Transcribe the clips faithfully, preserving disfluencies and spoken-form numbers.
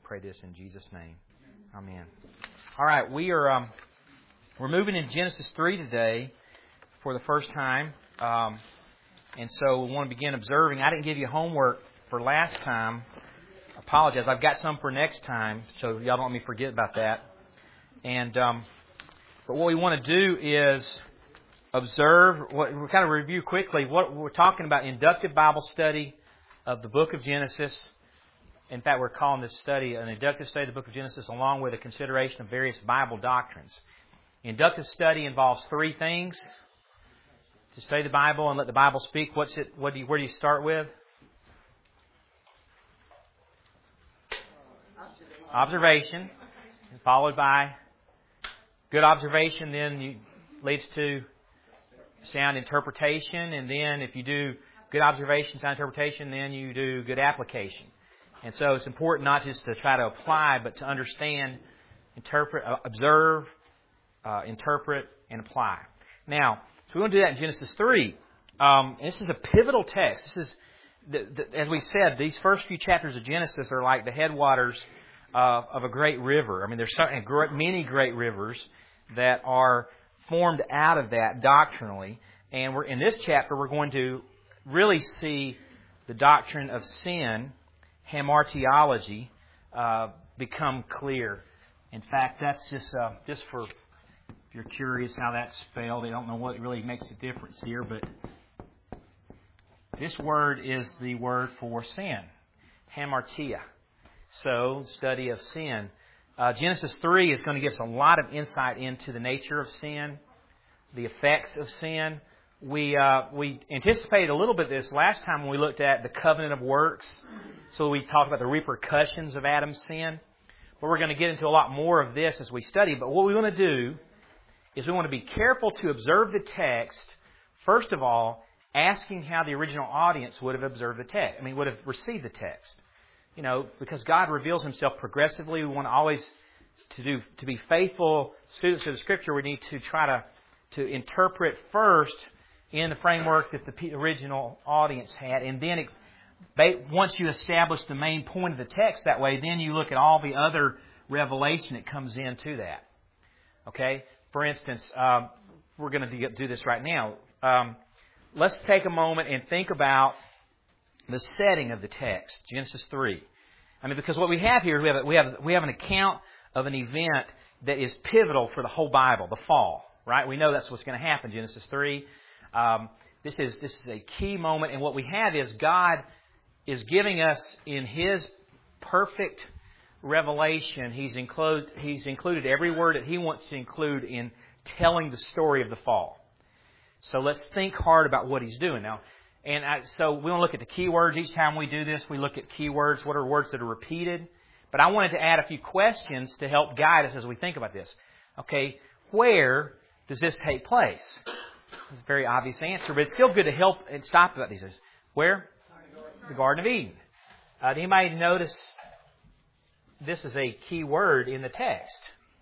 pray this in Jesus' name. Amen. All right, we are um, we're moving in Genesis three today for the first time, um, and so we want to begin observing. I didn't give you homework for last time. I apologize. I've got some for next time, so y'all don't let me forget about that. And um, but what we want to do is observe. What, we'll kind of review quickly what we're talking about: inductive Bible study of the book of Genesis. In fact, we're calling this study an inductive study of the book of Genesis along with a consideration of various Bible doctrines. Inductive study involves three things. To study the Bible and let the Bible speak, what's it? What do you, where do you start with? Observation, followed by good observation, then you, leads to sound interpretation, and then if you do good observation, sound interpretation, then you do good application. And so it's important not just to try to apply, but to understand, interpret, uh, observe, uh, interpret, and apply. Now, so we want to do that in Genesis three. Um, this is a pivotal text. This is, the, the, as we said, these first few chapters of Genesis are like the headwaters uh, of a great river. I mean, there's certainly many great rivers that are formed out of that doctrinally. And we're in this chapter, we're going to really see the doctrine of sin, hamartiology, uh, become clear. In fact, that's just uh, just for, if you're curious how that's spelled, I don't know what really makes a difference here, but this word is the word for sin, hamartia. So, study of sin. Uh, Genesis three is going to give us a lot of insight into the nature of sin, the effects of sin. We uh, we anticipated a little bit of this last time when we looked at the covenant of works. So we talked about the repercussions of Adam's sin. But we're going to get into a lot more of this as we study. But what we want to do is we want to be careful to observe the text, first of all, asking how the original audience would have observed the text. I mean, would have received the text. You know, because God reveals Himself progressively. We want to always, to do to be faithful students of the Scripture, we need to try to, to interpret first in the framework that the original audience had. And then once you establish the main point of the text that way, then you look at all the other revelation that comes into that. Okay? For instance, um, we're going to do this right now. Um, let's take a moment and think about the setting of the text, Genesis three. I mean, because what we have here, we have, we have, we have an account of an event that is pivotal for the whole Bible, the fall. Right? We know that's what's going to happen, Genesis three. Um, this is this is a key moment, and what we have is God is giving us in His perfect revelation. He's included He's included every word that He wants to include in telling the story of the fall. So let's think hard about what He's doing now. And I, so we want to look at the key words. Each time we do this, we look at key words. What are words that are repeated? But I wanted to add a few questions to help guide us as we think about this. Okay, where does this take place? It's a very obvious answer, but it's still good to help and stop about these. Where? The Garden of Eden. Uh, did anybody notice this is a key word in the text?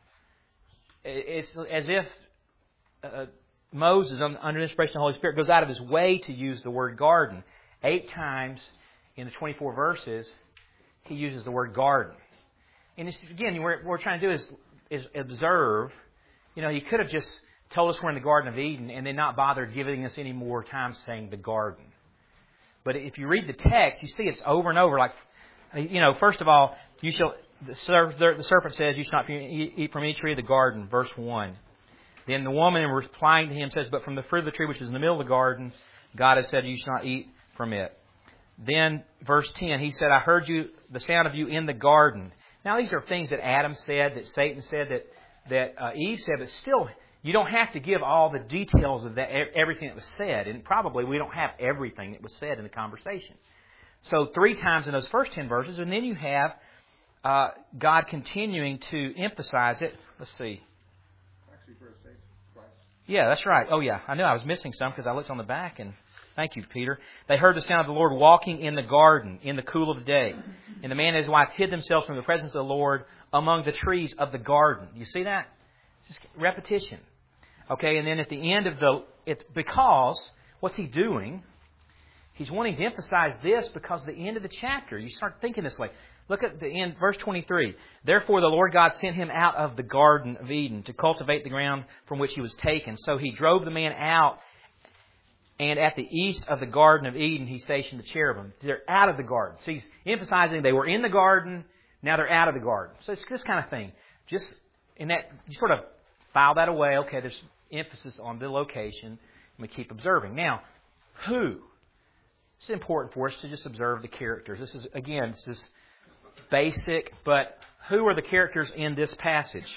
It's as if uh, Moses, under the inspiration of the Holy Spirit, goes out of his way to use the word garden. Eight times in the twenty-four verses, he uses the word garden. And it's, again, what we're trying to do is, is observe. You know, he could have just told us we're in the Garden of Eden and then not bothered giving us any more time saying the garden. But if you read the text, you see it's over and over. Like, you know, first of all, you shall. The, serp, the serpent says, "You shall not eat from any tree of the garden." Verse one. Then the woman, in replying to him, says, "But from the fruit of the tree which is in the middle of the garden, God has said, you shall not eat from it." Then verse ten, He said, "I heard you the sound of you in the garden." Now these are things that Adam said, that Satan said, that that uh, Eve said, but still. You don't have to give all the details of that, everything that was said. And probably we don't have everything that was said in the conversation. So three times in those first ten verses. And then you have uh, God continuing to emphasize it. Let's see. Actually, for a saint twice. Yeah, that's right. Oh, yeah. I knew I was missing some because I looked on the back. And thank you, Peter. They heard the sound of the Lord walking in the garden in the cool of the day. And the man and his wife hid themselves from the presence of the Lord among the trees of the garden. You see that? It's just repetition. Okay, and then at the end of the, it, because, what's he doing? He's wanting to emphasize this because at the end of the chapter, you start thinking this way. Look at the end, verse twenty-three. Therefore the Lord God sent him out of the Garden of Eden to cultivate the ground from which he was taken. So he drove the man out, and at the east of the Garden of Eden he stationed the cherubim. They're out of the garden. So he's emphasizing they were in the garden, now they're out of the garden. So it's this kind of thing. Just in that, you sort of file that away. Okay, there's emphasis on the location, and we keep observing. Now, who? It's important for us to just observe the characters. This is, again, this is basic, but who are the characters in this passage?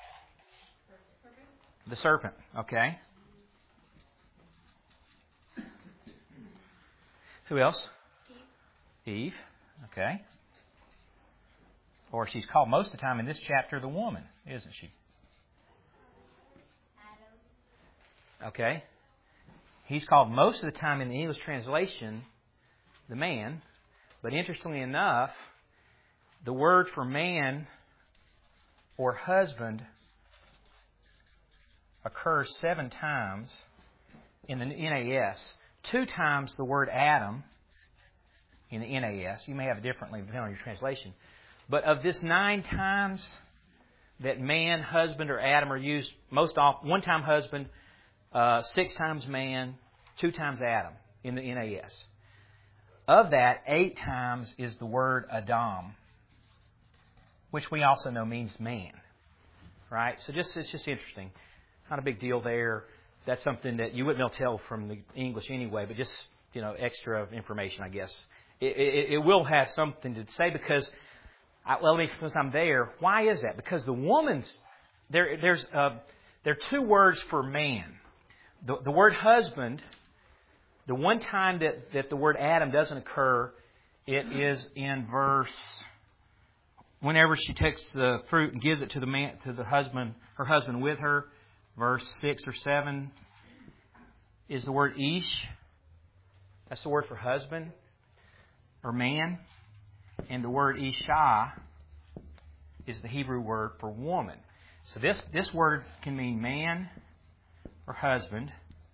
The serpent, okay. Who else? Eve. Eve, okay. Or she's called most of the time in this chapter the woman, isn't she? Adam. Okay. He's called most of the time in the English translation the man, but interestingly enough, the word for man or husband occurs seven times in the N A S. Two times the word Adam in the N A S. You may have it differently depending on your translation. But of this nine times that man, husband, or Adam are used, most often, one time husband, uh, six times man, two times Adam in the N A S. Of that, eight times is the word Adam, which we also know means man. Right? So just it's just interesting. Not a big deal there. That's something that you wouldn't be able to tell from the English anyway, but just, you know, extra information, I guess. It, it, it will have something to say because, I, well, let me, since I'm there, why is that? Because the woman's, there, there's, uh, there are two words for man. The, the word husband, the one time that, that the word Adam doesn't occur, it is in verse, whenever she takes the fruit and gives it to the man, to the husband, her husband with her, verse six or seven is the word ish. That's the word for husband or man. And the word isha is the Hebrew word for woman. So this, this word can mean man or husband.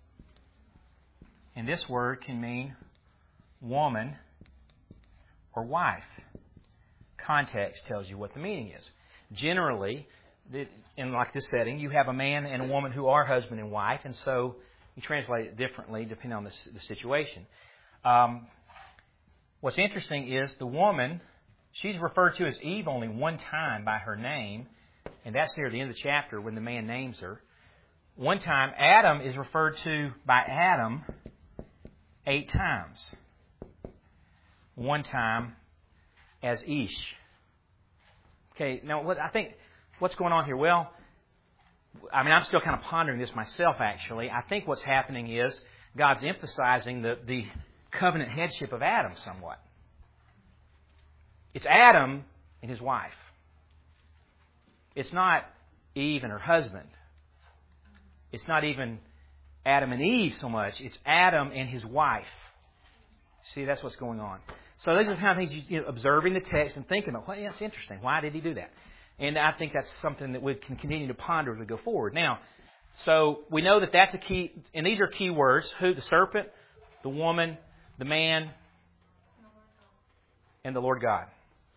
And this word can mean woman or wife. Context tells you what the meaning is. Generally, in like this setting, you have a man and a woman who are husband and wife, and so you translate it differently depending on the, the situation. Um, what's interesting is the woman, she's referred to as Eve only one time by her name, and that's near the end of the chapter when the man names her. One time, Adam is referred to by Adam eight times. One time as Ish. Okay, now what I think, what's going on here? Well, I mean, I'm still kind of pondering this myself, actually. I think what's happening is God's emphasizing the, the covenant headship of Adam somewhat. It's Adam and his wife. It's not Eve and her husband. It's not even Adam and Eve so much. It's Adam and his wife. See, that's what's going on. So these are the kind of things, you, you know, observing the text and thinking about, well, yeah, that's interesting. Why did he do that? And I think that's something that we can continue to ponder as we go forward. Now, so we know that that's a key, and these are key words. Who? The serpent, the woman, the man, and the Lord God.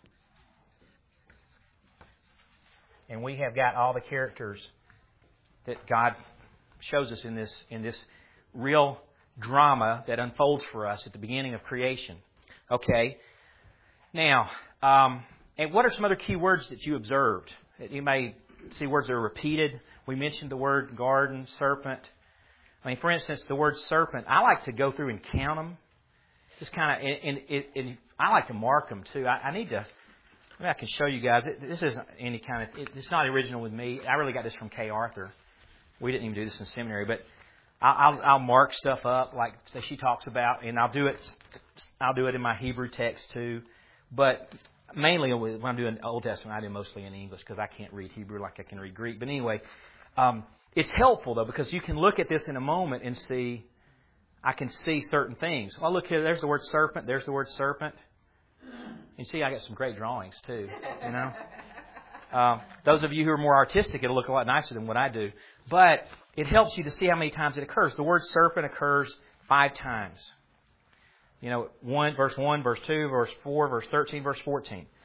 And we have got all the characters that God shows us in this in this real drama that unfolds for us at the beginning of creation. Okay. Now, um, and what are some other key words that you observed? You may see words that are repeated. We mentioned the word garden, serpent. I mean, for instance, the word serpent, I like to go through and count them. Just kind of, and, and, and I like to mark them too. I, I need to, maybe I can show you guys. It, this isn't any kind of, it, it's not original with me. I really got this from Kay Arthur. We didn't even do this in seminary, but I'll, I'll mark stuff up like she talks about, and I'll do it. I'll do it in my Hebrew text too, but mainly when I'm doing Old Testament, I do mostly in English because I can't read Hebrew like I can read Greek. But anyway, um, it's helpful though because you can look at this in a moment and see. I can see certain things. Well, look here. There's the word serpent. There's the word serpent. You see, I got some great drawings too. You know. Uh, those of you who are more artistic, it'll look a lot nicer than what I do. But it helps you to see how many times it occurs. The word serpent occurs five times. You know, one verse one, verse two, verse four, verse thirteen, verse fourteen.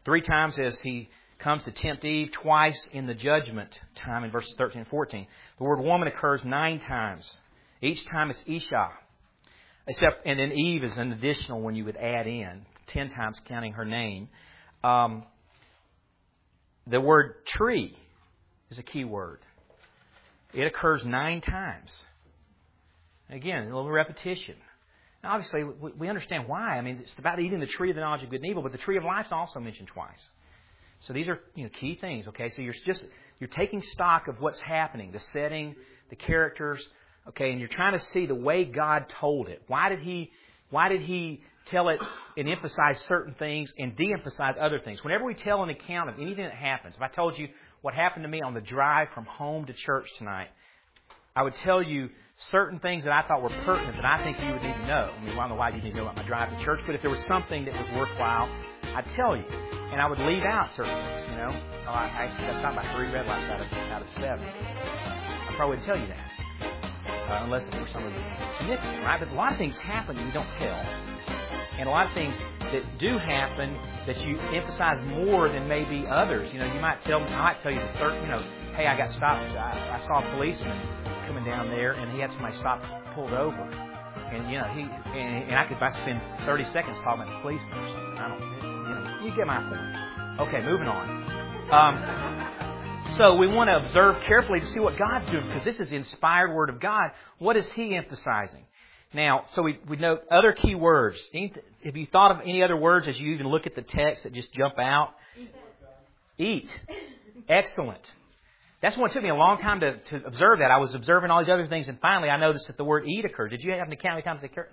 Three times as he comes to tempt Eve, twice in the judgment time in verses thirteen and fourteen. The word woman occurs nine times. Each time it's Isha. Except, and then Eve is an additional one you would add in, ten times counting her name. Um, the word tree is a key word. It occurs nine times. Again, a little repetition. Now, obviously, we understand why. I mean, it's about eating the tree of the knowledge of good and evil, but the tree of life is also mentioned twice. So these are, you know, key things. Okay, so you're just you're taking stock of what's happening, the setting, the characters. Okay, and you're trying to see the way God told it. Why did He? Why did He tell it and emphasize certain things and de-emphasize other things? Whenever we tell an account of anything that happens, if I told you what happened to me on the drive from home to church tonight, I would tell you certain things that I thought were pertinent that I think you would need to know. I mean, I don't know why you need to know about my drive to church, but if there was something that was worthwhile, I'd tell you. And I would leave out certain things, you know. Oh, I, I, I stopped by three red lights out of, out of seven. I probably would tell you that. Uh, unless it were something significant, right? But a lot of things happen that you don't tell. And a lot of things that do happen that you emphasize more than maybe others. You know, you might tell, I might tell you the third, you know, hey, I got stopped. I, I saw a policeman coming down there, and he had somebody stopped, pulled over. And, you know, he, and, and I could, I spend thirty seconds talking about the policeman or something. I don't, you know, you get my point. Okay, moving on. Um, So we want to observe carefully to see what God's doing, because this is the inspired Word of God. What is He emphasizing? Now, so we, we note other key words. Have you thought of any other words as you even look at the text that just jump out? Eat. Excellent. That's what took me a long time to, to observe that. I was observing all these other things, and finally I noticed that the word eat occurred. Did you have to count how many times it occurred?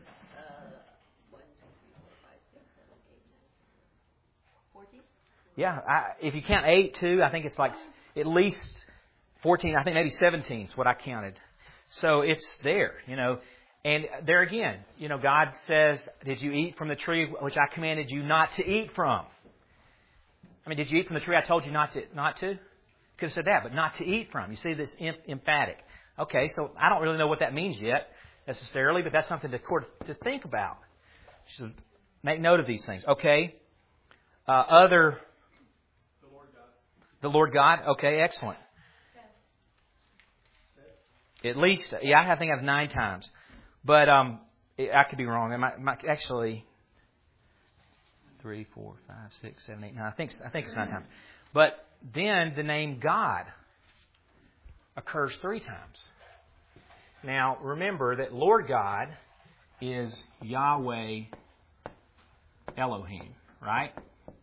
Yeah, I, if you count eight, too, I think it's like at least fourteen, I think maybe seventeen is what I counted. So it's there, you know. And there again, you know, God says, did you eat from the tree which I commanded you not to eat from? I mean, did you eat from the tree I told you not to? Not to? Could have said that, but not to eat from. You see this emphatic. Okay, so I don't really know what that means yet necessarily, but that's something to, to think about. You should make note of these things. Okay. Uh, other... The Lord God? Okay, excellent. At least, yeah, I think I have nine times. But um, I could be wrong. It might, might actually, three, four, five, six, seven, eight, nine. I think, I think it's nine times. But then the name God occurs three times. Now, remember that Lord God is Yahweh Elohim, right?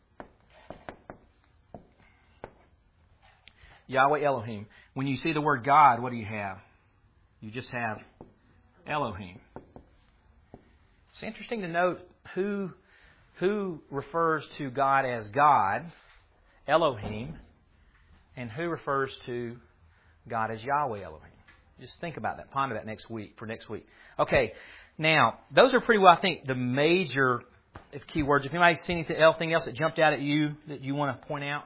Yahweh Elohim. When you see the word God, what do you have? You just have Elohim. It's interesting to note who, who refers to God as God, Elohim, and who refers to God as Yahweh Elohim. Just think about that. Ponder that next week, for next week. Okay, now, those are pretty well, I think, the major key words. If anybody's seen anything else that jumped out at you that you want to point out?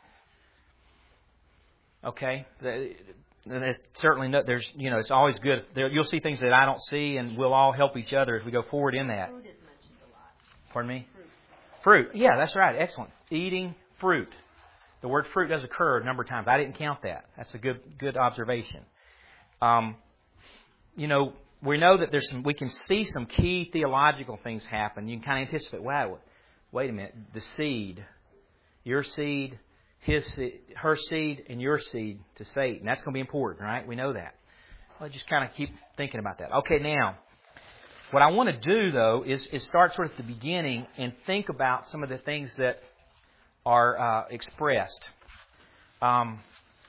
Okay, there's certainly no, there's you know it's always good. There, you'll see things that I don't see, and we'll all help each other as we go forward in that. Fruit is mentioned a lot. Pardon me? Fruit. fruit. Yeah, that's right. Excellent. Eating fruit. The word fruit does occur a number of times. I didn't count that. That's a good good observation. Um, you know, we know that there's some. We can see some key theological things happen. You can kind of anticipate. Wow, wait a minute. The seed, your seed. His, her seed and your seed to Satan. That's going to be important, right? We know that. Well, just kind of keep thinking about that. Okay, now, what I want to do, though, is, is start sort of at the beginning and think about some of the things that are uh, expressed. Um,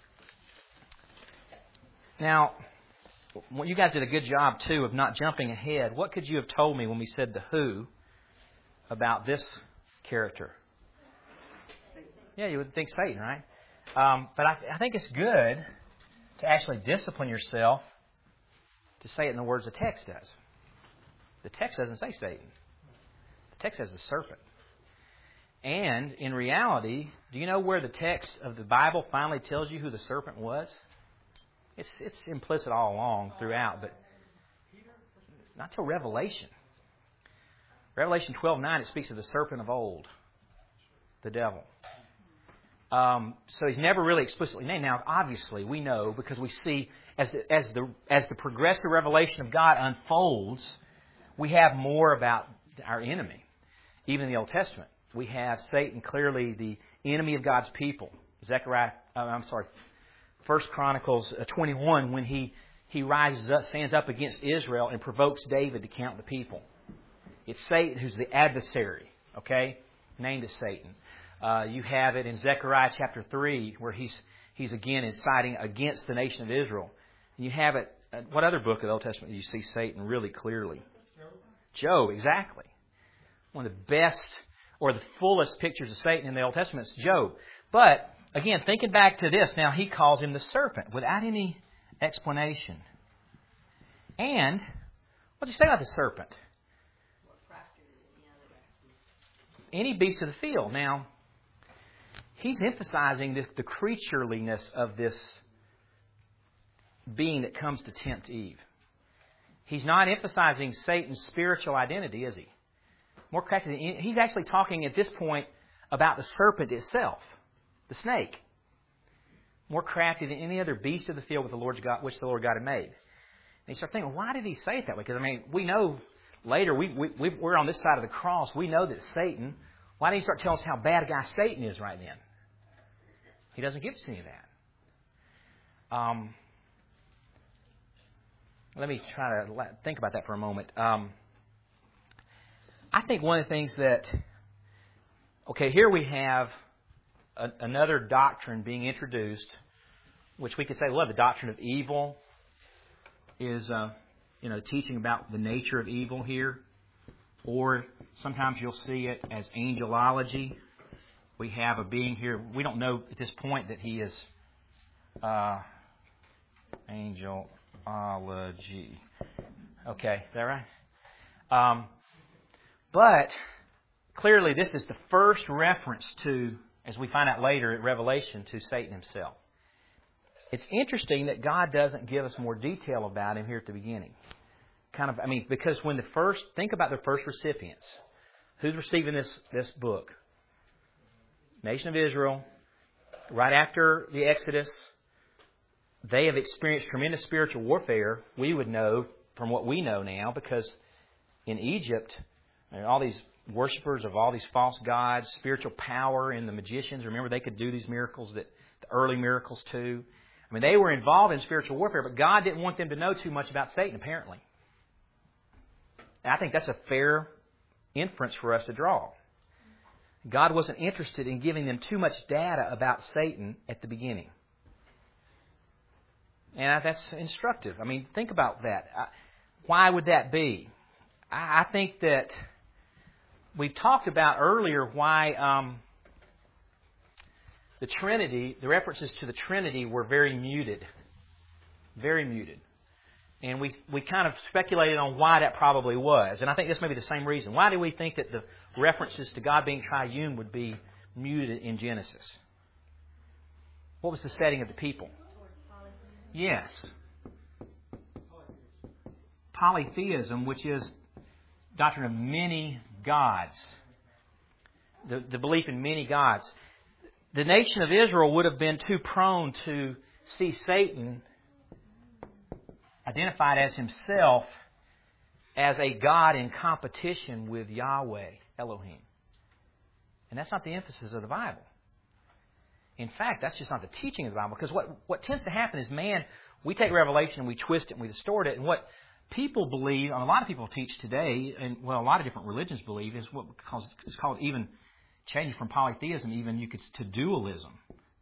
now, well, you guys did a good job, too, of not jumping ahead. What could you have told me when we said the who about this character? Yeah, you would think Satan, right? Um, but I, I think it's good to actually discipline yourself to say it in the words the text does. The text doesn't say Satan. The text says the serpent. And in reality, do you know where the text of the Bible finally tells you who the serpent was? It's it's implicit all along throughout, but not till Revelation. Revelation twelve nine, it speaks of the serpent of old. the devil. Um, so he's never really explicitly named. Now, obviously, we know because we see as the, as the as the progressive revelation of God unfolds, we have more about our enemy. Even in the Old Testament, we have Satan clearly the enemy of God's people. Zechariah, uh, I'm sorry, First Chronicles twenty-one, when he he rises up, stands up against Israel and provokes David to count the people. It's Satan who's the adversary. Okay, named as Satan. Uh, you have it in Zechariah chapter three, where he's he's again inciting against the nation of Israel. And you have it. Uh, what other book of the Old Testament do you see Satan really clearly? Job, exactly. One of the best or the fullest pictures of Satan in the Old Testament is Job. But again, thinking back to this, now he calls him the serpent without any explanation. And what does he say about the serpent? Any beast of the field. Now, he's emphasizing the, the creatureliness of this being that comes to tempt Eve. He's not emphasizing Satan's spiritual identity, is he? More crafty than he's actually talking at this point about the serpent itself, the snake. More crafty than any other beast of the field with the Lord's God, which the Lord God had made. And you start thinking, why did he say it that way? Because, I mean, we know later, we, we, we're on this side of the cross. We know that Satan, why did he start telling us how bad a guy Satan is right then? He doesn't give us any of that. Um, let me try to think about that for a moment. Um, I think one of the things that, okay, here we have a, another doctrine being introduced, which we could say, well, the doctrine of evil is, uh, you know, teaching about the nature of evil here. Or sometimes you'll see it as angelology. We have a being here. We don't know at this point that he is uh, angelology. Okay, is that right? Um, but clearly this is the first reference to, as we find out later at Revelation, to Satan himself. It's interesting that God doesn't give us more detail about him here at the beginning. Kind of, I mean, because when the first, think about the first recipients. Who's receiving this, this book? Nation of Israel. Right after the Exodus, they have experienced tremendous spiritual warfare. We would know from what we know now, because in Egypt, there are all these worshipers of all these false gods, spiritual power in the magicians. Remember, they could do these miracles, that the early miracles too. I mean, they were involved in spiritual warfare, but God didn't want them to know too much about Satan, apparently. And I think that's a fair inference for us to draw. God wasn't interested in giving them too much data about Satan at the beginning. And that's instructive. I mean, think about that. Why would that be? I think that we've talked about earlier why um, the Trinity, the references to the Trinity were very muted. Very muted. And we we kind of speculated on why that probably was. And I think this may be the same reason. Why do we think that the references to God being triune would be muted in Genesis? What was the setting of the people? Yes. Polytheism, which is doctrine of many gods. The, the belief in many gods. The nation of Israel would have been too prone to see Satan identified as himself as a God in competition with Yahweh, Elohim. And that's not the emphasis of the Bible. In fact, that's just not the teaching of the Bible. Because what, what tends to happen is, man, we take Revelation and we twist it and we distort it. And what people believe, and a lot of people teach today, and well, a lot of different religions believe, is what is called even changing from polytheism, even you could to dualism.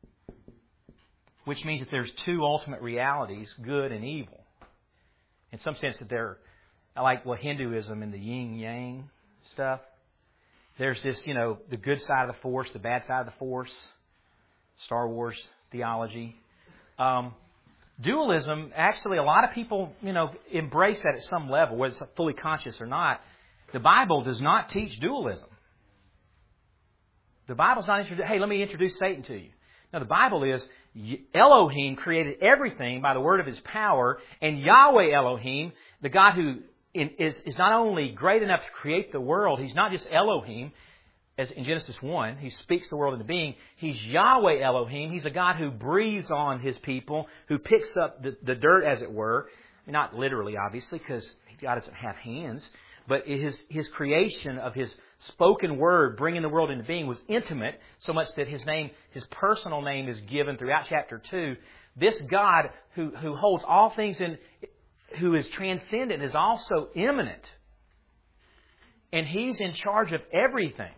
Which means that there's two ultimate realities, good and evil. In some sense that they're like well Hinduism and the yin-yang stuff. There's this, you know, the good side of the force, the bad side of the force. Star Wars theology. Um, dualism, actually a lot of people, you know, embrace that at some level, whether it's fully conscious or not. The Bible does not teach dualism. The Bible's not introduced, hey, let me introduce Satan to you. Now the Bible is, Elohim created everything by the word of His power, and Yahweh Elohim, the God who is, is not only great enough to create the world, He's not just Elohim, as in Genesis one, He speaks the world into being. He's Yahweh Elohim. He's a God who breathes on His people, who picks up the, the dirt, as it were. Not literally, obviously, because God doesn't have hands. But His, His creation of His spoken word, bringing the world into being, was intimate, so much that His name, His personal name, is given throughout chapter two. This God who, who holds all things in, who is transcendent, is also immanent. And He's in charge of everything.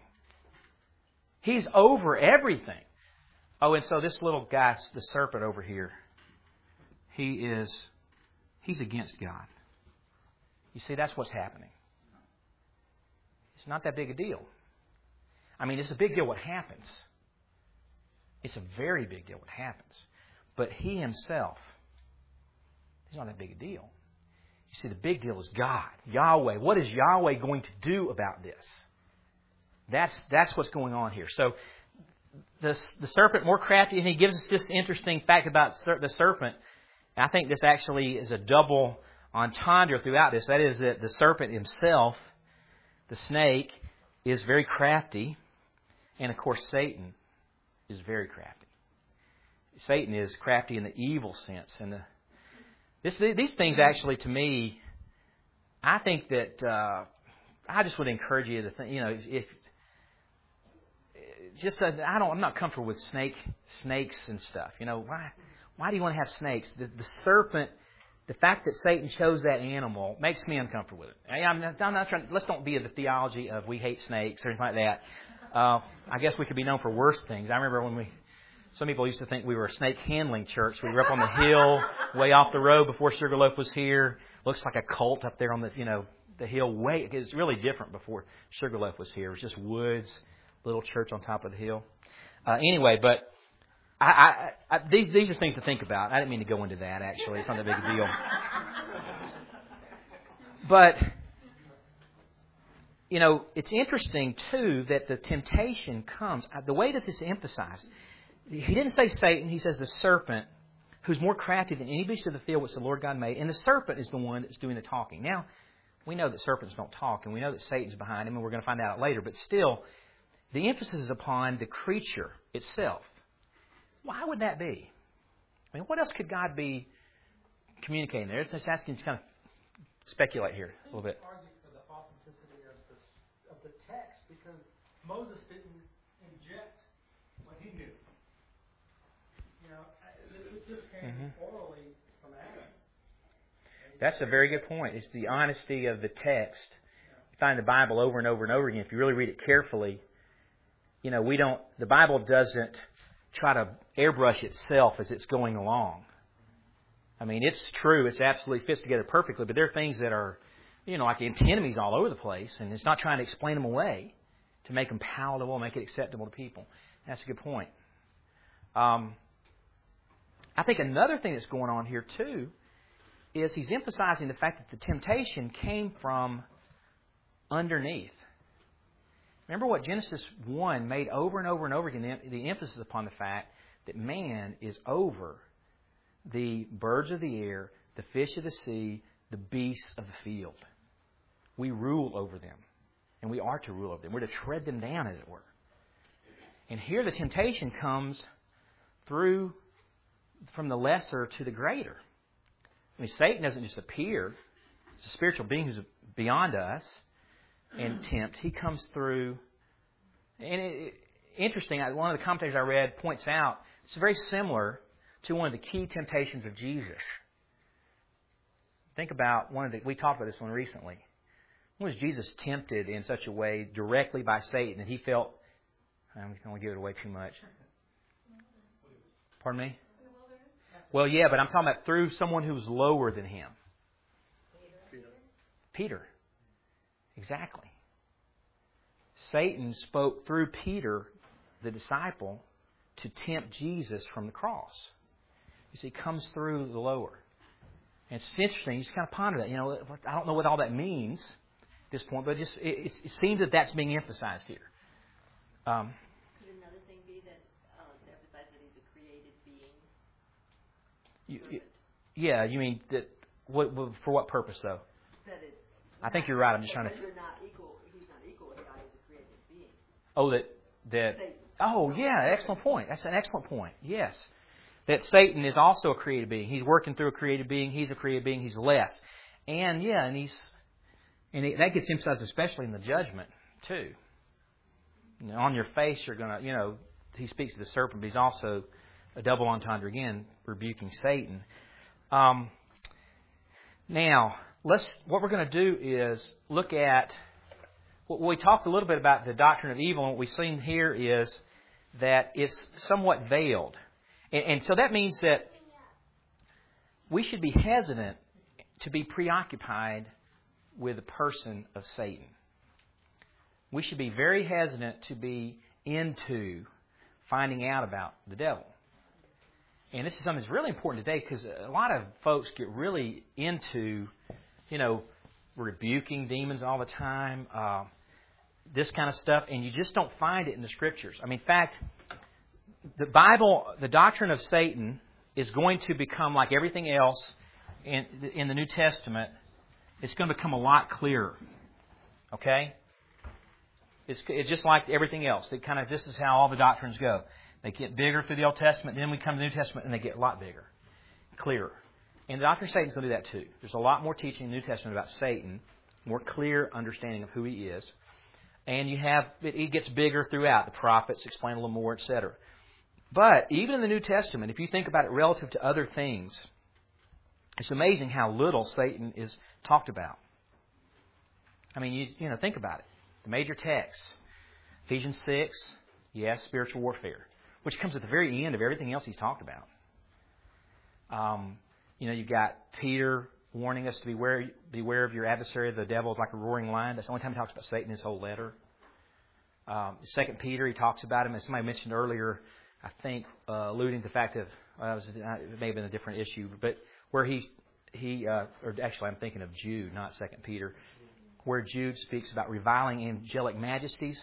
He's over everything. Oh, and so this little guy, the serpent over here, he is, he's against God. You see, that's what's happening. It's not that big a deal. I mean, it's a big deal what happens. It's a very big deal what happens. But he himself, he's not that big a deal. You see, the big deal is God, Yahweh. What is Yahweh going to do about this? That's that's what's going on here. So the the serpent, more crafty, and he gives us this interesting fact about the serpent. I think this actually is a double entendre throughout this. That is that the serpent himself, the snake, is very crafty, and of course Satan is very crafty. Satan is crafty in the evil sense, and the this these things actually, to me, I think that uh, I just would encourage you to think, you know, if, if just uh, I don't I'm not comfortable with snake snakes and stuff. You know, why why do you want to have snakes? The, the serpent, the fact that Satan chose that animal makes me uncomfortable with it. I, I'm, not, I'm not trying. Let's don't be of the theology of we hate snakes or anything like that. Uh, I guess we could be known for worse things. I remember when we. Some people used to think we were a snake handling church. We were up on the hill, way off the road before Sugarloaf was here. Looks like a cult up there on the, you know, the hill. Way it's really different before Sugarloaf was here. It was just woods, little church on top of the hill. Uh, anyway, but I, I, I, these these are things to think about. I didn't mean to go into that. Actually, it's not that big a deal. But you know, it's interesting too that the temptation comes. The way that this is emphasized. He didn't say Satan. He says the serpent, who's more crafty than any beast of the field which the Lord God made. And the serpent is the one that's doing the talking. Now, we know that serpents don't talk, and we know that Satan's behind him, and we're going to find out later. But still, the emphasis is upon the creature itself. Why would that be? I mean, what else could God be communicating there? It's just asking to kind of speculate here a little bit. Argue for the authenticity of the, of the text, because Moses didn't inject what he knew. You know, it just came mm-hmm. orally from Adam. That's a very good point. It's the honesty of the text. You find the Bible over and over and over again. If you really read it carefully, you know, we don't. The Bible doesn't try to airbrush itself as it's going along. I mean, it's true. It's absolutely fits together perfectly. But there are things that are, you know, like antinomies all over the place, and it's not trying to explain them away to make them palatable, make it acceptable to people. That's a good point. Um, I think another thing that's going on here too is he's emphasizing the fact that the temptation came from underneath. Remember what Genesis one made over and over and over again, the, the emphasis upon the fact that man is over the birds of the air, the fish of the sea, the beasts of the field. We rule over them, and we are to rule over them. We're to tread them down, as it were. And here the temptation comes through from the lesser to the greater. I mean, Satan doesn't just appear. It's a spiritual being who's beyond us and tempt. He comes through. And it, it, interesting, one of the commentators I read points out it's very similar to one of the key temptations of Jesus. Think about one of the, we talked about this one recently. When was Jesus tempted in such a way directly by Satan that he felt, I'm going to give it away too much. Pardon me? Well, yeah, but I'm talking about through someone who was lower than him. Peter. Peter. Exactly. Satan spoke through Peter, the disciple, to tempt Jesus from the cross. You see, it comes through the lower. And it's interesting. You just kind of ponder that. You know, I don't know what all that means at this point, but it just it, it seems that that's being emphasized here. Um, Could another thing be that uh, to emphasize that he's a created being? You, you, yeah, you mean that? What, for what purpose, though? That is. I think you're right. I'm just trying to. You're not equal. He's not equal with God as a created being. Oh, that that. Satan. Oh, yeah, excellent point. That's an excellent point. Yes, that Satan is also a created being. He's working through a created being. He's a created being. He's less, and yeah, and he's and it, that gets emphasized especially in the judgment too. You know, on your face, you're gonna, you know, he speaks to the serpent, but he's also a double entendre again, rebuking Satan. Um, now, let's. What we're going to do is look at. Well, we talked a little bit about the doctrine of evil, and what we've seen here is that it's somewhat veiled. And, and so that means that we should be hesitant to be preoccupied with the person of Satan. We should be very hesitant to be into finding out about the devil. And this is something that's really important today because a lot of folks get really into, you know, rebuking demons all the time, uh, this kind of stuff, and you just don't find it in the Scriptures. I mean, in fact, the Bible, the doctrine of Satan is going to become like everything else in, in the New Testament. It's going to become a lot clearer. Okay? It's, it's just like everything else. It kind of, this is how all the doctrines go. They get bigger through the Old Testament, then we come to the New Testament, and they get a lot bigger, clearer. And the doctrine of Satan is going to do that too. There's a lot more teaching in the New Testament about Satan, more clear understanding of who he is. And you have, it, it gets bigger throughout. The prophets explain a little more, et cetera. But even in the New Testament, if you think about it relative to other things, it's amazing how little Satan is talked about. I mean, you, you know, think about it. The major texts, Ephesians six, yes, spiritual warfare, which comes at the very end of everything else he's talked about. Um, you know, you've got Peter warning us to beware, beware of your adversary. The devil is like a roaring lion. That's the only time he talks about Satan in his whole letter. Um, Second Peter, he talks about him, as somebody mentioned earlier, I think, uh, alluding to the fact of, well, it, was, it may have been a different issue, but where he, he uh, or actually I'm thinking of Jude, not Second Peter, where Jude speaks about reviling angelic majesties.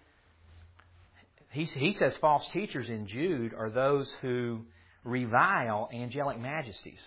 He, he says false teachers in Jude are those who revile angelic majesties.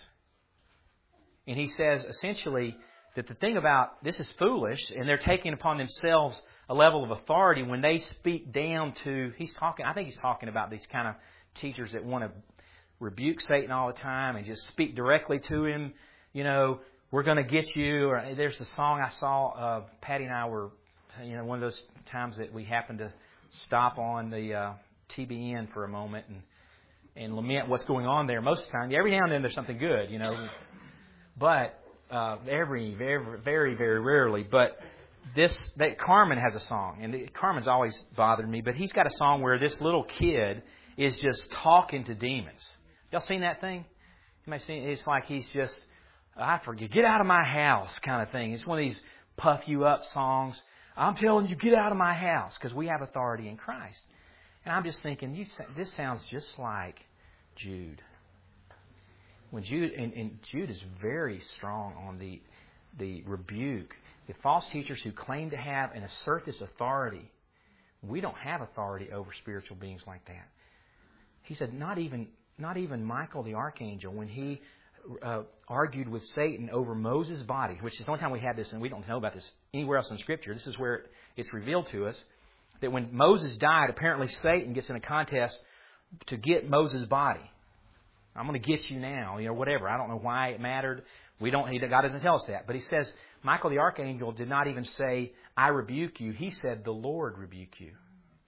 And he says essentially that the thing about this is foolish, and they're taking upon themselves a level of authority when they speak down to, he's talking, I think he's talking about these kind of teachers that want to rebuke Satan all the time and just speak directly to him. You know, we're going to get you. Or there's the song I saw, uh, Patty and I were, you know, one of those times that we happened to stop on the uh, T B N for a moment and, and lament what's going on there. Most of the time, every now and then there's something good, you know. But uh, every, very, very, very rarely. But this, that Carmen has a song, and it, Carmen's always bothered me. But he's got a song where this little kid is just talking to demons. Y'all seen that thing? You may see. It's like he's just, I forget, get out of my house kind of thing. It's one of these puff you up songs. I'm telling you, get out of my house because we have authority in Christ. And I'm just thinking, you, this sounds just like Jude. When Jude and, and Jude is very strong on the the rebuke. The false teachers who claim to have and assert this authority, we don't have authority over spiritual beings like that. He said, not even not even Michael the archangel, when he uh, argued with Satan over Moses' body, which is the only time we have this, and we don't know about this anywhere else in Scripture. This is where it's revealed to us that when Moses died, apparently Satan gets in a contest to get Moses' body. I'm going to get you now, you know, whatever. I don't know why it mattered. We don't. He, God doesn't tell us that. But he says, Michael the archangel did not even say, I rebuke you. He said, the Lord rebuke you.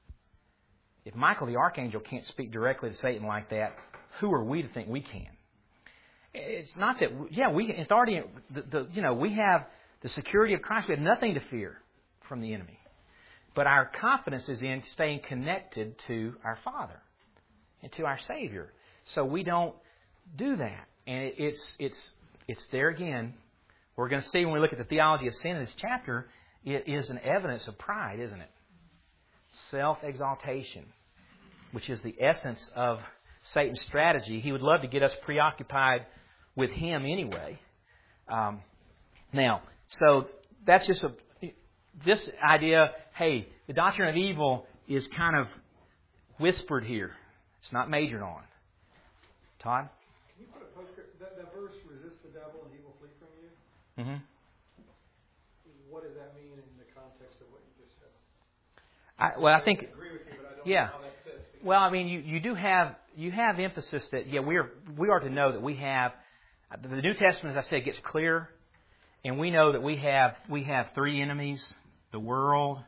If Michael the archangel can't speak directly to Satan like that, who are we to think we can? It's not that, yeah, we, authority, the, the, you know, we have the security of Christ. We have nothing to fear from the enemy. But our confidence is in staying connected to our Father and to our Savior. So we don't do that. And it, it's it's it's there again. We're going to see when we look at the theology of sin in this chapter, it is an evidence of pride, isn't it? Self-exaltation, which is the essence of Satan's strategy. He would love to get us preoccupied with him anyway. Um, now, so that's just a... This idea, hey, the doctrine of evil is kind of whispered here. It's not majored on. Todd? Can you put a postscript? That, that verse, resist the devil and he will flee from you. Mm-hmm. What does that mean in the context of what you just said? I, well, I think, I agree with you, but I don't yeah. know how that fits. Well, I mean, you, you do have you have emphasis that yeah we are we are to know that we have the New Testament, as I said, gets clear, and we know that we have we have three enemies: the world,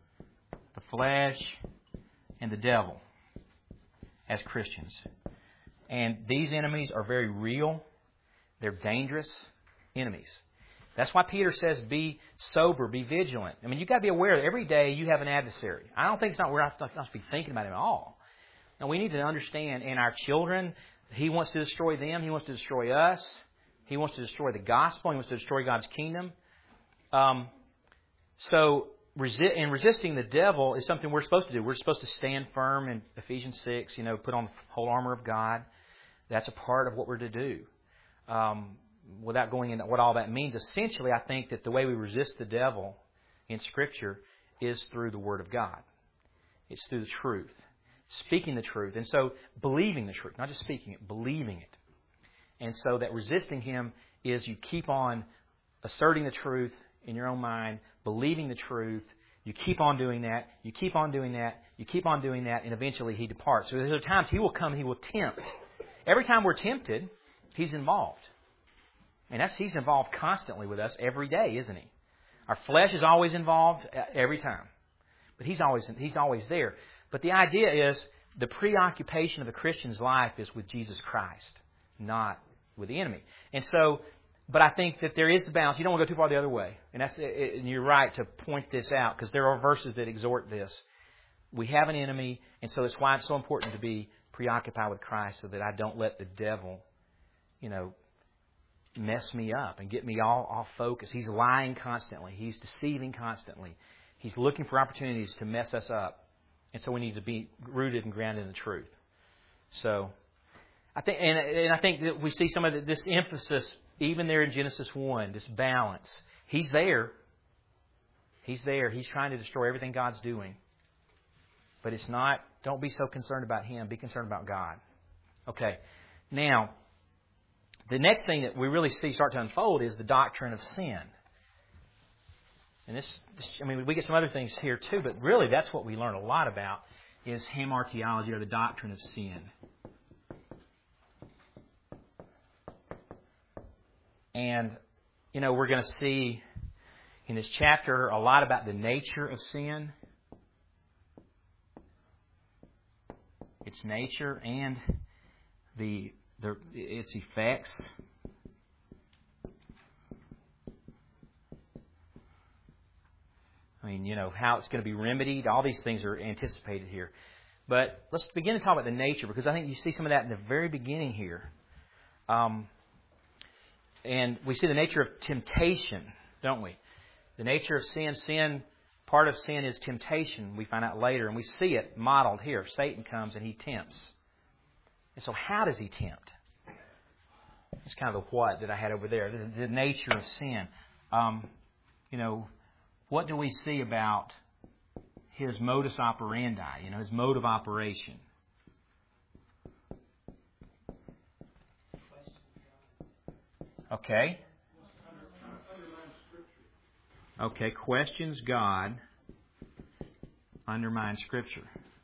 the flesh, and the devil. As Christians, and these enemies are very real. They're dangerous enemies. That's why Peter says, "Be sober, be vigilant." I mean, you've got to be aware that every day you have an adversary. I don't think it's not we're not supposed to be thinking about him at all. And we need to understand, in our children, he wants to destroy them. He wants to destroy us. He wants to destroy the gospel. He wants to destroy God's kingdom. Um, so, resi- and resisting the devil is something we're supposed to do. We're supposed to stand firm in Ephesians six, you know, put on the whole armor of God. That's a part of what we're to do. Um, without going into what all that means, essentially, I think that the way we resist the devil in Scripture is through the Word of God. It's through the truth. Speaking the truth. And so, believing the truth. Not just speaking it, believing it. And so that resisting Him is you keep on asserting the truth in your own mind, believing the truth. You keep on doing that. You keep on doing that. You keep on doing that, and eventually He departs. So there are times He will come and He will tempt. Every time we're tempted, He's involved. And that's He's involved constantly with us every day, isn't He? Our flesh is always involved every time. But He's always He's always there. But the idea is the preoccupation of the Christian's life is with Jesus Christ, not with the enemy. And so, but I think that there is a balance. You don't want to go too far the other way. And that's and you're right to point this out, because there are verses that exhort this. We have an enemy, and so it's why it's so important to be preoccupied with Christ, so that I don't let the devil, you know, mess me up and get me all off focus. He's lying constantly. He's deceiving constantly. He's looking for opportunities to mess us up. And so we need to be rooted and grounded in the truth. So, I think, and, and I think that we see some of the, this emphasis even there in Genesis one, this balance. He's there. He's there. He's trying to destroy everything God's doing. But it's not, don't be so concerned about Him. Be concerned about God. Okay. Now, the next thing that we really see start to unfold is the doctrine of sin. And this, this, I mean, we get some other things here too, but really that's what we learn a lot about is hamartiology, or the doctrine of sin. And, you know, we're going to see in this chapter a lot about the nature of sin, its nature, and the, the its effects. I mean, you know, how it's going to be remedied. All these things are anticipated here. But let's begin to talk about the nature, because I think you see some of that in the very beginning here. Um, and we see the nature of temptation, don't we? The nature of sin. Sin, part of sin is temptation. We find out later, and we see it modeled here. Satan comes and he tempts. And so how does he tempt? That's kind of the what that I had over there. The, the nature of sin. Um, you know, what do we see about his modus operandi, you know, his mode of operation? Okay. Okay, questions God, undermines Scripture.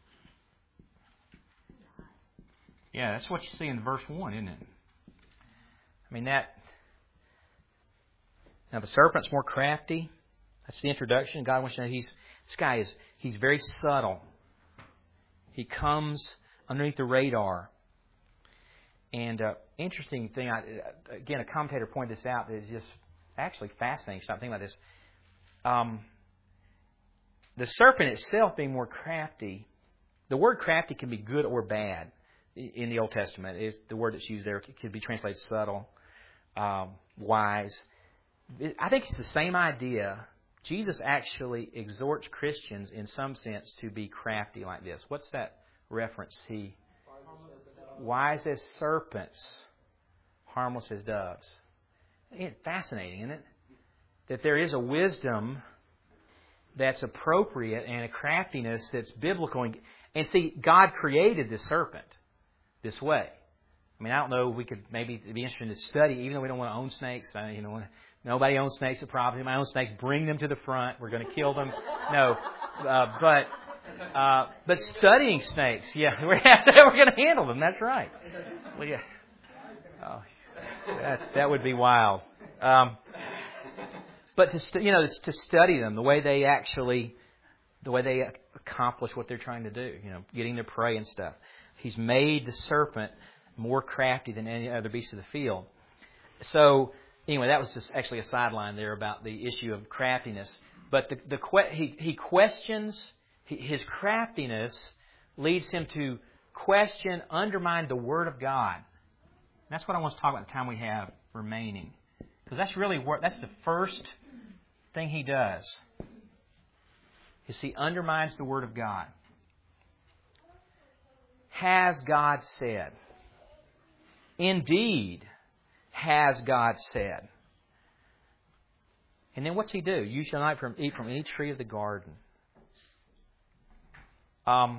Yeah, that's what you see in verse one, isn't it? I mean, that... Now, the serpent's more crafty. That's the introduction. God wants you to know he's, this guy is, he's very subtle. He comes underneath the radar. And uh, interesting thing, I, again, a commentator pointed this out that is just actually fascinating. Stop thinking about this. Um, the serpent itself being more crafty, the word crafty can be good or bad in the Old Testament. Is the word that's used there. It could be translated subtle, um, wise. I think it's the same idea. Jesus actually exhorts Christians in some sense to be crafty like this. What's that reference? He wise as serpents, harmless as doves. It's fascinating, isn't it? That there is a wisdom that's appropriate and a craftiness that's biblical. And see, God created the serpent this way. I mean, I don't know. We could maybe be interested to study, even though we don't want to own snakes. I, you know, nobody owns snakes at property. My own snakes, bring them to the front. We're going to kill them. No, uh, but Uh, but studying snakes, yeah, we're, we're going to handle them. That's right. Well, yeah. Oh, that's, that would be wild. Um, but to stu- you know to study them, the way they actually, the way they accomplish what they're trying to do, you know, getting their prey and stuff. He's made the serpent more crafty than any other beast of the field. So anyway, that was just actually a sideline there about the issue of craftiness. But the the que- he he questions he, his craftiness leads him to question, undermine the Word of God. That's what I want to talk about the time we have remaining. Because that's really what, that's the first thing he does. Is he undermines the Word of God. Has God said? Indeed, has God said? And then what's he do? You shall not from, eat from any tree of the garden. Um...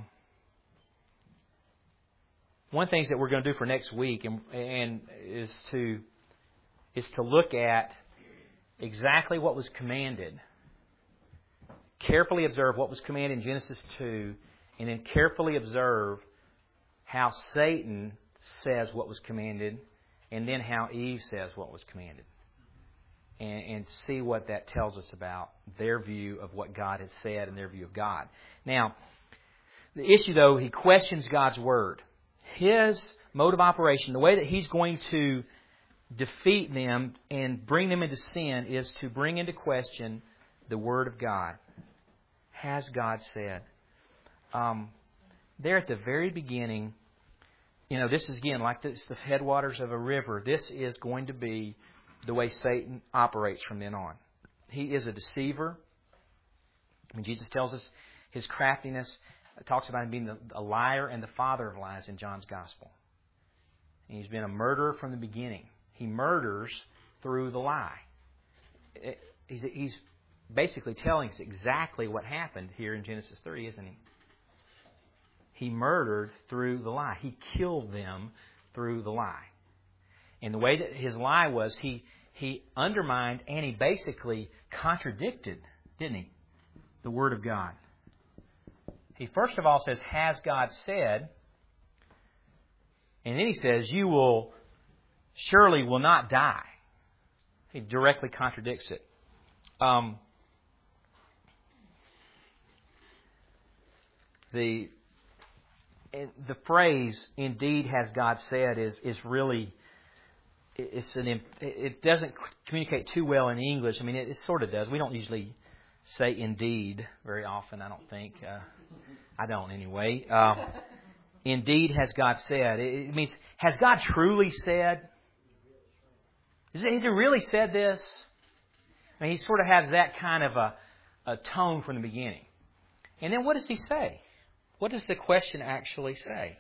One of the things that we're going to do for next week and, and is to is to look at exactly what was commanded. Carefully observe what was commanded in Genesis two, and then carefully observe how Satan says what was commanded, and then how Eve says what was commanded. And, and see what that tells us about their view of what God has said and their view of God. Now, the issue, though, he questions God's Word. His mode of operation, the way that he's going to defeat them and bring them into sin is to bring into question the Word of God. Has God said? Um, there at the very beginning, you know, this is again like this, the headwaters of a river. This is going to be the way Satan operates from then on. He is a deceiver. I mean, Jesus tells us his craftiness. It talks about him being a liar and the father of lies in John's Gospel. And he's been a murderer from the beginning. He murders through the lie. He's, he's basically telling us exactly what happened here in Genesis three, isn't he? He murdered through the lie. He killed them through the lie. And the way that his lie was, he, he undermined and he basically contradicted, didn't he, the Word of God. He first of all says, has God said? And then he says, you will surely will not die. He directly contradicts it. Um, the the phrase "indeed has God said" is is really it's an it doesn't communicate too well in English. I mean, it, it sort of does. We don't usually say "indeed" very often. I don't think. Uh, I don't anyway. Uh, indeed, has God said? It means, has God truly said? Has he really said this? I mean, he sort of has that kind of a, a tone from the beginning. And then what does he say? What does the question actually say?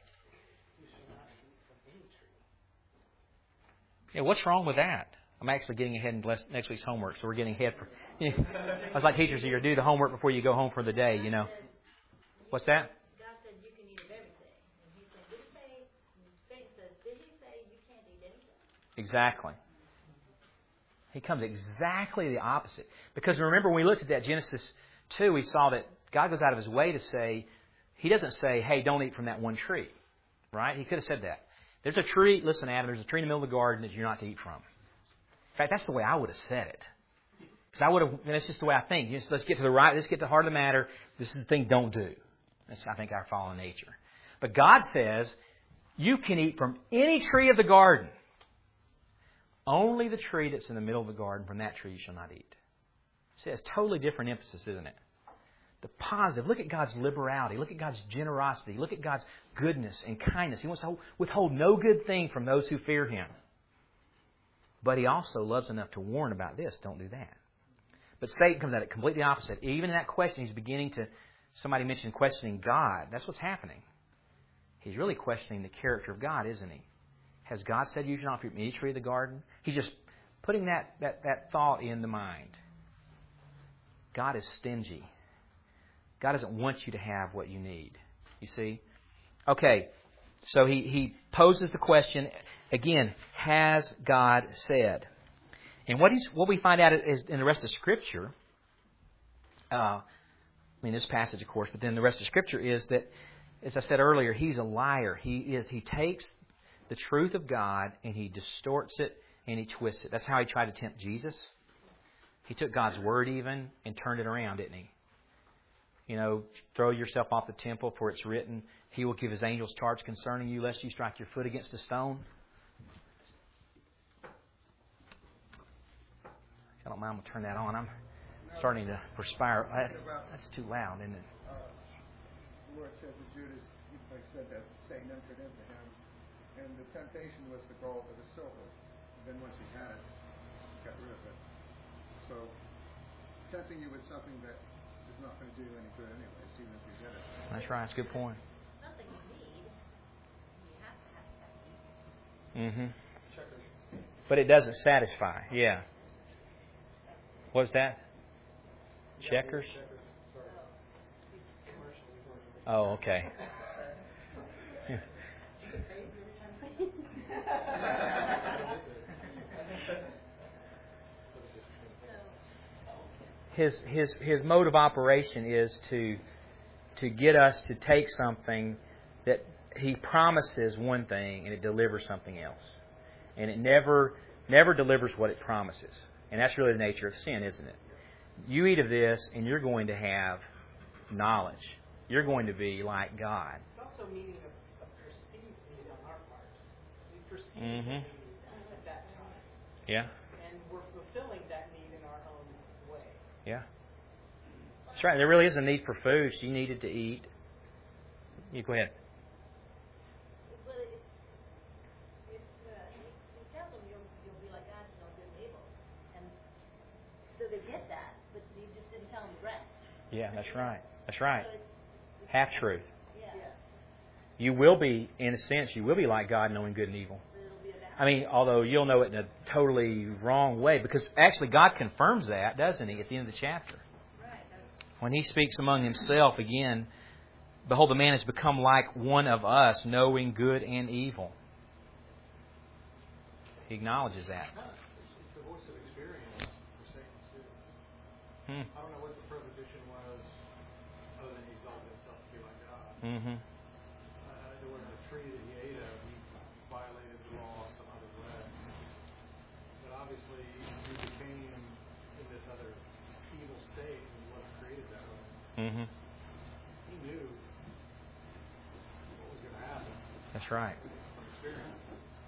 Yeah, what's wrong with that? I'm actually getting ahead in next week's homework, so we're getting ahead. For, you know, I was like teachers here, do the homework before you go home for the day, you know. What's that? God said you can eat of everything. And he said, did he say, Satan says, did he say you can't eat anything? Exactly. He comes exactly the opposite. Because remember, when we looked at that Genesis two, we saw that God goes out of his way to say, he doesn't say, hey, don't eat from that one tree. Right? He could have said that. There's a tree, listen, Adam, there's a tree in the middle of the garden that you're not to eat from. In fact, that's the way I would have said it. Because I would have, that's just the way I think. Just, let's get to the right, let's get to the heart of the matter. This is the thing don't do. That's, I think, our fallen nature. But God says, you can eat from any tree of the garden. Only the tree that's in the middle of the garden, from that tree you shall not eat. See, it's totally different emphasis, isn't it? The positive. Look at God's liberality. Look at God's generosity. Look at God's goodness and kindness. He wants to withhold no good thing from those who fear Him. But He also loves enough to warn about this. Don't do that. But Satan comes at it completely opposite. Even in that question, he's beginning to... Somebody mentioned questioning God. That's what's happening. He's really questioning the character of God, isn't he? Has God said you shall not eat from any tree of the garden? He's just putting that, that, that thought in the mind. God is stingy. God doesn't want you to have what you need. You see? Okay, so he, he poses the question, again, has God said? And what he's what we find out is in the rest of Scripture, uh, mean, this passage, of course, but then the rest of Scripture is that, as I said earlier, he's a liar. He is. He takes the truth of God and he distorts it and he twists it. That's how he tried to tempt Jesus. He took God's word even and turned it around, didn't he? You know, throw yourself off the temple, for it's written, He will give His angels charge concerning you, lest you strike your foot against a stone. I don't mind, I'm going to turn that on. I'm starting to perspire. That's, that's too loud, isn't it? Uh, the Lord said to Judas, He said that Satan entered into him, and the temptation was the gold or the silver. And then once he had it, he got rid of it. So, tempting you with something that is not going to do you any good anyways, even if you get it. That's right. That's a good point. Something you need. You have to have that. Mm-hmm. But it doesn't satisfy. Yeah. What was that? Checkers? Oh, okay. His his his mode of operation is to to get us to take something that he promises one thing and it delivers something else, and it never never delivers what it promises. And that's really the nature of sin, isn't it? You eat of this, and you're going to have knowledge. You're going to be like God. It's also meaning a, a perceived need on our part. We perceive Mm-hmm. the need at that time. Yeah. And we're fulfilling that need in our own way. Yeah. That's right. There really is a need for food. She needed to eat. You go ahead. Well, it, it, uh, he, he tells them you'll, you'll be like God, you know, good and evil. And so they get that, but he just didn't tell them the rest. Yeah, that's right. That's right. So it's, it's Half truth. Yeah. Yeah. You will be, in a sense, you will be like God, knowing good and evil. But it'll be a balance. I mean, although you'll know it in a totally wrong way, because actually God confirms that, doesn't He, at the end of the chapter? Right. That's, When He speaks among Himself again, behold, the man has become like one of us, knowing good and evil. He acknowledges that. It's, it's the voice of experience for Satan too. Hmm. I don't know what the prohibition was, other than he exalted himself to be like God. Mm-hmm. Uh, there wasn't a tree that he ate of. He violated the law some other way. But obviously, he became in this other evil state and he wasn't created that way. Mm-hmm. He knew what was going to happen That's right. from experience.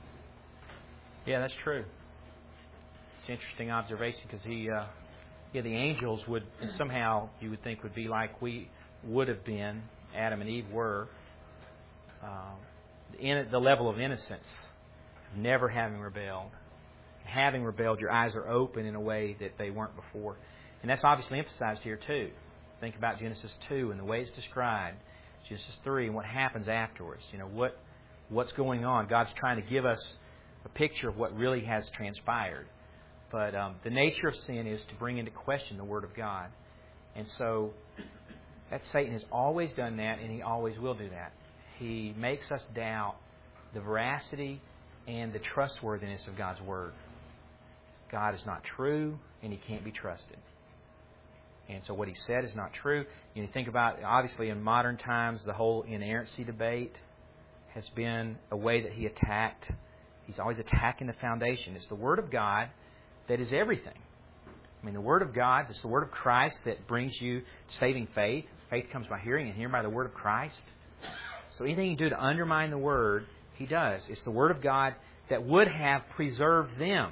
Yeah, that's true. It's an interesting observation because he, uh, yeah, the angels would and somehow you would think would be like we would have been. Adam and Eve were. Uh, in the level of innocence, never having rebelled, having rebelled, your eyes are open in a way that they weren't before, and that's obviously emphasized here too. Think about Genesis two and the way it's described, Genesis three, and what happens afterwards. You know what what's going on. God's trying to give us a picture of what really has transpired. But um, the nature of sin is to bring into question the Word of God. And so that Satan has always done that, and he always will do that. He makes us doubt the veracity and the trustworthiness of God's Word. God is not true, and He can't be trusted. And so what He said is not true. You know, think about, obviously in modern times, the whole inerrancy debate has been a way that he attacked. He's always attacking the foundation. It's the Word of God that is everything. I mean, the Word of God, it's the Word of Christ that brings you saving faith. Faith comes by hearing, and hearing by the Word of Christ. So anything you do to undermine the Word, He does. It's the Word of God that would have preserved them.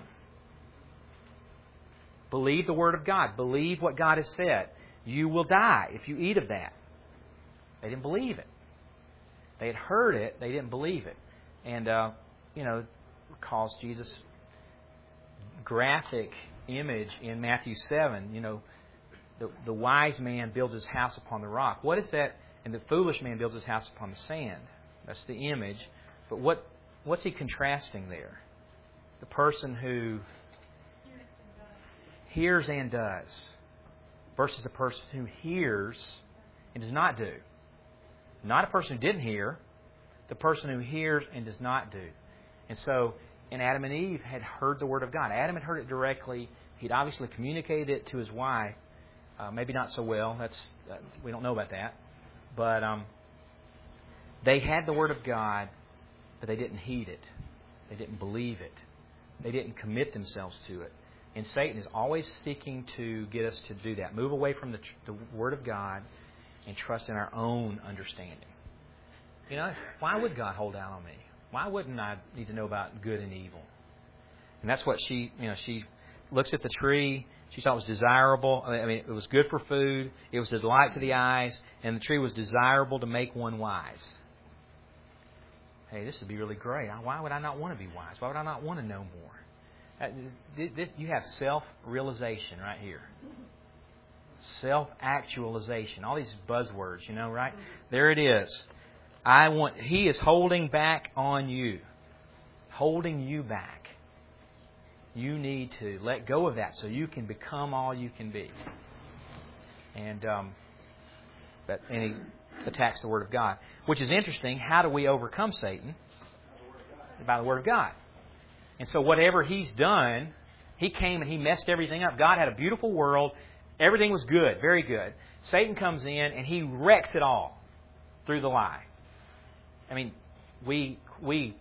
Believe the Word of God. Believe what God has said. You will die if you eat of that. They didn't believe it. They had heard it. They didn't believe it. And, uh, you know, recalls Jesus' graphic image in Matthew seven. You know, the, the wise man builds his house upon the rock. What is that? And the foolish man builds his house upon the sand. That's the image. But what what's he contrasting there? The person who hears and does versus the person who hears and does not do. Not a person who didn't hear, the person who hears and does not do. And so, and Adam and Eve had heard the Word of God. Adam had heard it directly. He'd obviously communicated it to his wife. Uh, maybe not so well. That's uh, we don't know about that. But um, they had the Word of God, but they didn't heed it. They didn't believe it. They didn't commit themselves to it. And Satan is always seeking to get us to do that. Move away from the, the Word of God and trust in our own understanding. You know, why would God hold out on me? Why wouldn't I need to know about good and evil? And that's what she, you know, she looks at the tree. She saw it was desirable. I mean, it was good for food. It was a delight to the eyes. And the tree was desirable to make one wise. Hey, this would be really great. Why would I not want to be wise? Why would I not want to know more? You have self-realization right here. Self-actualization. All these buzzwords, you know, right? There it is. I want. He is holding back on you. Holding you back. You need to let go of that so you can become all you can be. And um, but and he attacks the Word of God, which is interesting. How do we overcome Satan? By the Word of God. And so whatever he's done, he came and he messed everything up. God had a beautiful world. Everything was good, very good. Satan comes in and he wrecks it all through the lie. I mean, we we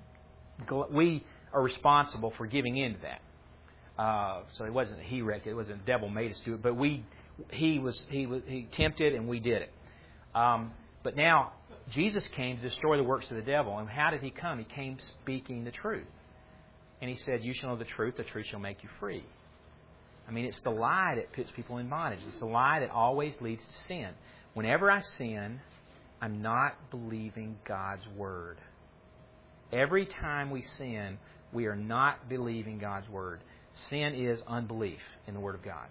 we are responsible for giving in to that. Uh, so it wasn't he wrecked it; it wasn't the devil made us do it. But we he was he was he tempted and we did it. Um, but now Jesus came to destroy the works of the devil. And how did he come? He came speaking the truth. And he said, "You shall know the truth; the truth shall make you free." I mean, it's the lie that puts people in bondage. It's the lie that always leads to sin. Whenever I sin, I'm not believing God's Word. Every time we sin, we are not believing God's Word. Sin is unbelief in the Word of God.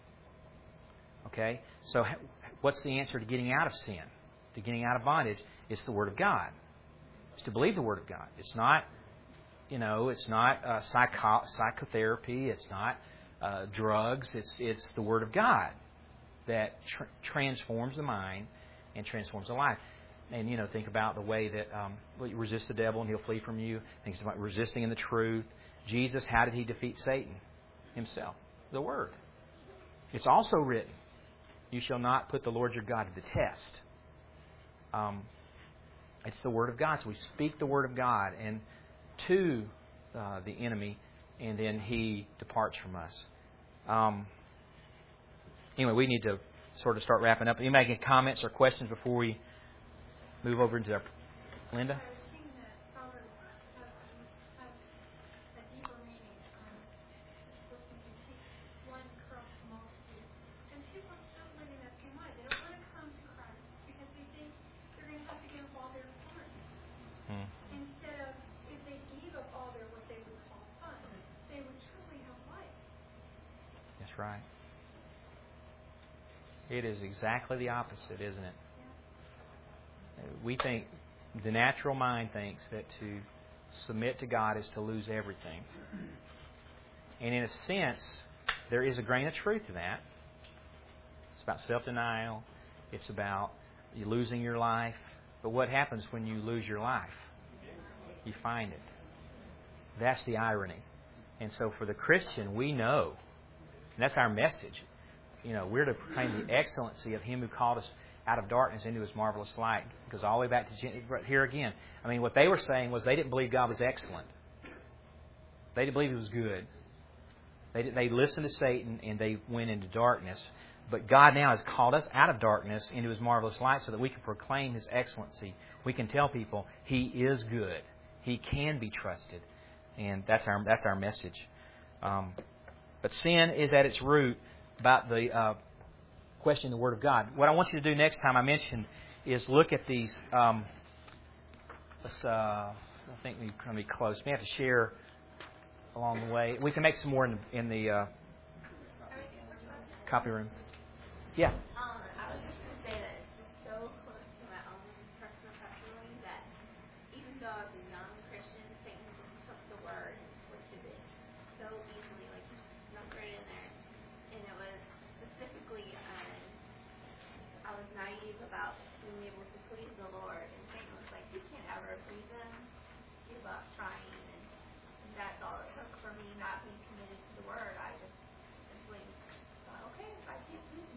Okay? So what's the answer to getting out of sin? To getting out of bondage? It's the Word of God. It's to believe the Word of God. It's not, you know, it's not uh, psycho- psychotherapy. It's not uh, drugs. It's, it's the Word of God that tr- transforms the mind and transforms the life. And, you know, think about the way that um, well, you resist the devil and he'll flee from you. Think about resisting in the truth. Jesus, how did he defeat Satan? Himself. The Word. It's also written, you shall not put the Lord your God to the test. Um, it's the Word of God. So we speak the Word of God and to uh, the enemy, and then he departs from us. Um, anyway, we need to sort of start wrapping up. Anybody get comments or questions before we move over into our... Linda? Right. It is exactly the opposite, isn't it? We think, the natural mind thinks that to submit to God is to lose everything. And in a sense, there is a grain of truth to that. It's about self-denial. It's about you losing your life. But what happens when you lose your life? You find it. That's the irony. And so for the Christian, we know. And that's our message. You know, we're to proclaim the excellency of Him who called us out of darkness into His marvelous light. It goes all the way back to right here again. I mean, what they were saying was they didn't believe God was excellent. They didn't believe He was good. They they listened to Satan and they went into darkness. But God now has called us out of darkness into His marvelous light so that we can proclaim His excellency. We can tell people He is good. He can be trusted. And that's our that's our message. Um, But sin is at its root about the uh, question of the Word of God. What I want you to do next time I mentioned is look at these. Um, let's, uh, I think we're going to be close. We have to share along the way. We can make some more in the, in the uh, copy room. Yeah. Um, I was just going to say that it's just so close to my own personal testimony that even though I was a young Christian, Satan just took the Word and twisted it so easily, like he snuck right in there. And it was specifically, um, I was naive about being able to please the Lord, and Satan was like, you can't ever please Him. Give up trying, and, and that's all it took for me not being committed to the Word. I just simply thought, okay, if I can't please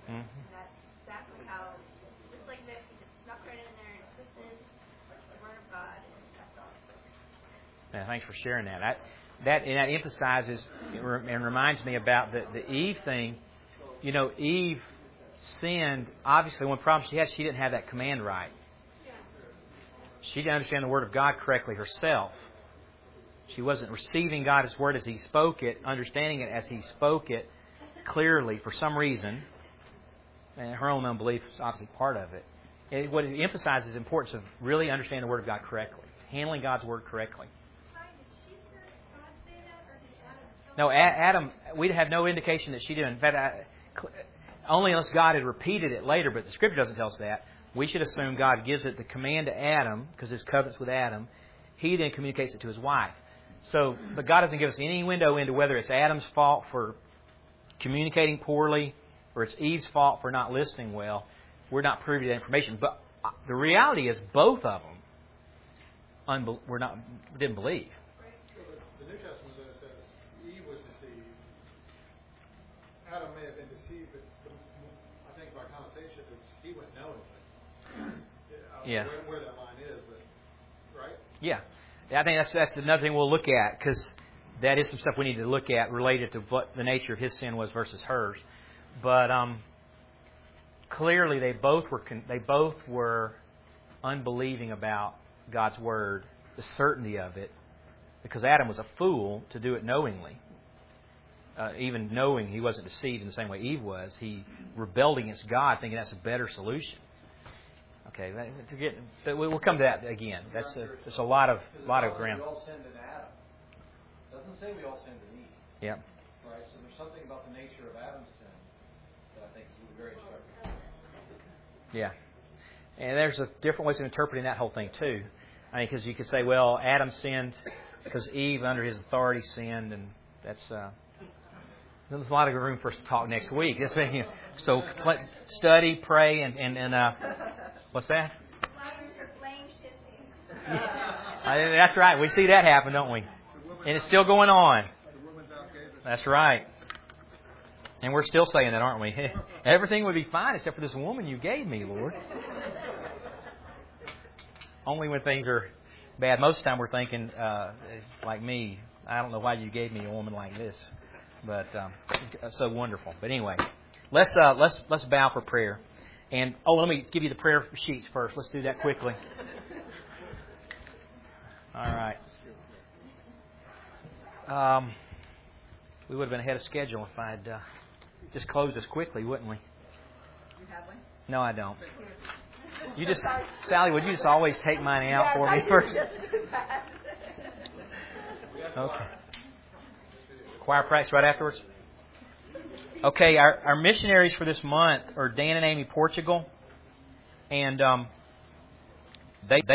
Mm-hmm. And that's exactly how, just like this, he just snuck right in there and twisted the Word of God, and that's all. Yeah, thanks for sharing that. I, that and that emphasizes and reminds me about the, the Eve thing. You know, Eve sinned. Obviously, one problem she had, she didn't have that command right. She didn't understand the Word of God correctly herself. She wasn't receiving God's Word as He spoke it, understanding it as He spoke it clearly for some reason. And her own unbelief is obviously part of it. it what it emphasizes is the importance of really understanding the Word of God correctly, handling God's Word correctly. No, Adam, we'd have no indication that she did. In fact, I, only unless God had repeated it later, but the Scripture doesn't tell us that. We should assume God gives it the command to Adam, because His covenant's with Adam. He then communicates it to his wife. So, but God doesn't give us any window into whether it's Adam's fault for communicating poorly or it's Eve's fault for not listening well. We're not privy to that information. But the reality is both of them unbe- were not, didn't believe. The New Testament says Eve was deceived. Adam may have been deceived, but the, I think by connotation, it's he went knowingly. I don't Yeah. know where, where that line is, but right? Yeah. I think that's that's another thing we'll look at, because that is some stuff we need to look at related to what the nature of his sin was versus hers. But um, clearly, they both were con- they both were unbelieving about God's word, the certainty of it, because Adam was a fool to do it knowingly. Uh, even knowing he wasn't deceived in the same way Eve was, he rebelled against God, thinking that's a better solution. Okay, to get, but we'll come to that again. That's a, that's a lot of lot of ground. We all sinned in Adam. It doesn't say we all sinned in Eve. Yeah. Right. So there's something about the nature of Adam's sin that I think is very instructive. Yeah, and there's a different ways of interpreting that whole thing too. I mean, because you could say, well, Adam sinned because Eve, under his authority, sinned, and that's. Uh, There's a lot of room for us to talk next week. So study, pray, and and, and uh, what's that? That's right. We see that happen, don't we? And it's still going on. That's right. And we're still saying that, aren't we? Everything would be fine except for this woman you gave me, Lord. Only when things are bad. Most of the time we're thinking, uh, like me, I don't know why you gave me a woman like this. But um, so wonderful. But anyway, let's uh, let's let's bow for prayer. And oh, let me give you the prayer sheets first. Let's do that quickly. All right. Um, we would have been ahead of schedule if I'd uh, just closed this quickly, wouldn't we? You have one? No, I don't. You just, Sally, would you just always take mine out for me first? Okay. Choir practice right afterwards? Okay, our, our missionaries for this month are Dan and Amy Portugal. And um, they, they